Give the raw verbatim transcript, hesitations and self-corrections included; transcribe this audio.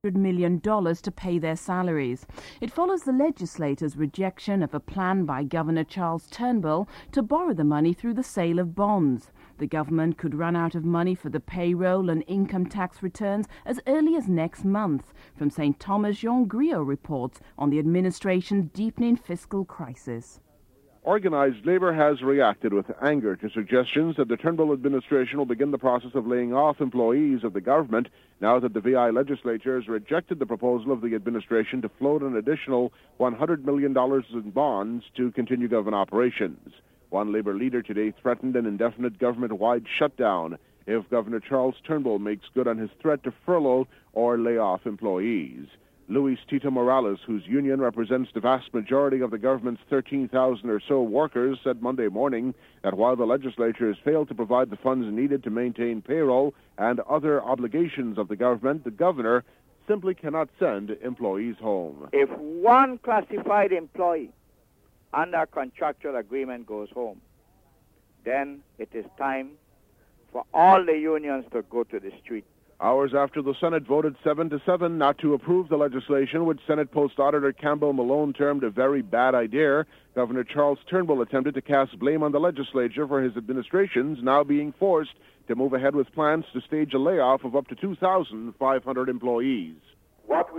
one hundred million dollars to pay their salaries. It follows the legislator's rejection of a plan by Governor Charles Turnbull to borrow the money through the sale of bonds. The government could run out of money for the payroll and income tax returns as early as next month. From Saint Thomas, Jean Griot reports on the administration's deepening fiscal crisis. Organized labor has reacted with anger to suggestions that the Turnbull administration will begin the process of laying off employees of the government now that the V I legislature has rejected the proposal of the administration to float an additional one hundred million dollars in bonds to continue government operations. One labor leader today threatened an indefinite government-wide shutdown if Governor Charles Turnbull makes good on his threat to furlough or lay off employees. Luis Tito Morales, whose union represents the vast majority of the government's thirteen thousand or so workers, said Monday morning that while the legislature has failed to provide the funds needed to maintain payroll and other obligations of the government, the governor simply cannot send employees home. If one classified employee under contractual agreement goes home, then it is time for all the unions to go to the street. Hours after the Senate voted seven to seven not to approve the legislation, which Senate Post Auditor Campbell Malone termed a very bad idea, Governor Charles Turnbull attempted to cast blame on the legislature for his administration's now being forced to move ahead with plans to stage a layoff of up to two thousand five hundred employees. What we